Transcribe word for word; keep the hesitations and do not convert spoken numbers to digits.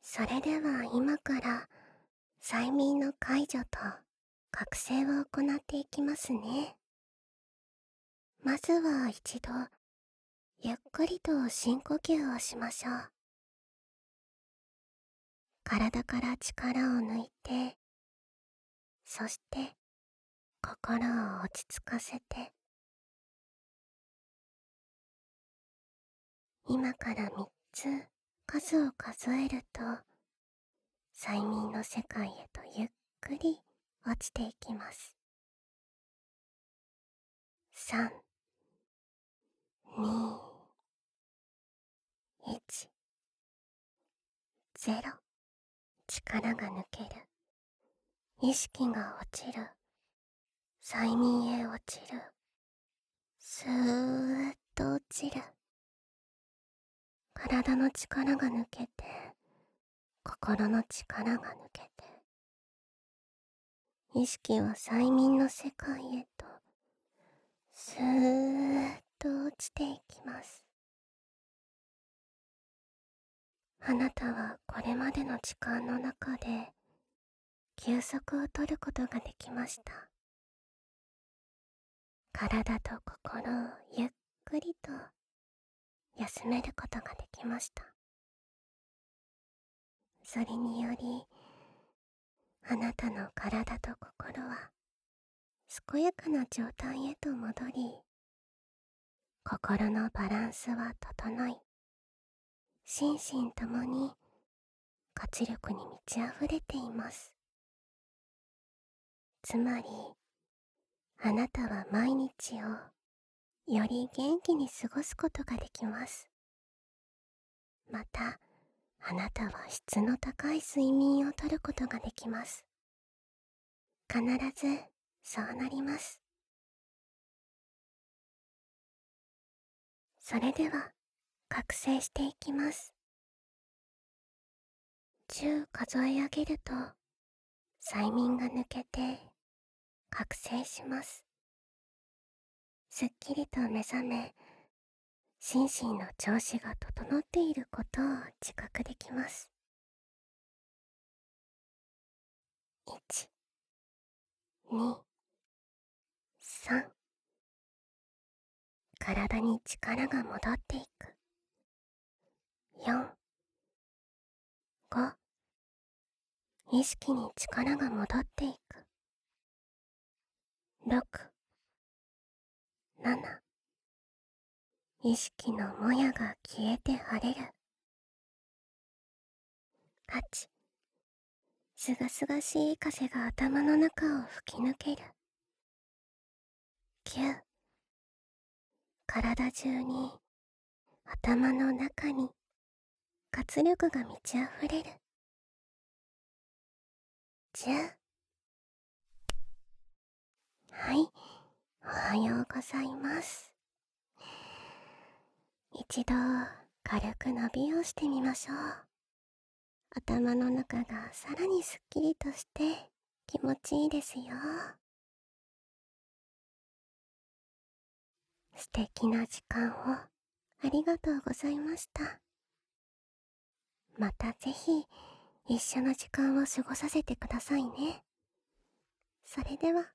それでは今から催眠の解除と覚醒を行っていきますね。まずは一度ゆっくりと深呼吸をしましょう。体から力を抜いて、そして心を落ち着かせて、今からみっつ数を数えると催眠の世界へとゆっくり落ちていきます。さん、に、いち、ゼロ。力が抜ける。意識が落ちる。催眠へ落ちる。スーッと落ちる。体の力が抜けて、心の力が抜けて、意識は催眠の世界へとスーッと落ちていきます。あなたはこれまでの時間の中で休息を取ることができました。体と心をゆっくりと休めることができました。それにより、あなたの体と心は健やかな状態へと戻り、心のバランスは整い、心身ともに活力に満ち溢れています。つまり、あなたは毎日をより元気に過ごすことができます。また、あなたは質の高い睡眠をとることができます。必ずそうなります。それでは覚醒していきます。じゅう数え上げると催眠が抜けて覚醒します。すっきりと目覚め、心身の調子が整っていることを自覚できます。いち、に、さん。体に力が戻っていく。よん、ご。意識に力が戻っていく。ろく、なな。意識のもやが消えて晴れる。はち、すがすがしい風が頭の中を吹き抜ける。きゅう、体中に、頭の中に活力が満ち溢れる。じゅう。はい、おはようございます。一度軽く伸びをしてみましょう。頭の中がさらにすっきりとして気持ちいいですよ。素敵な時間をありがとうございました。またぜひ一緒の時間を過ごさせてくださいね。それでは。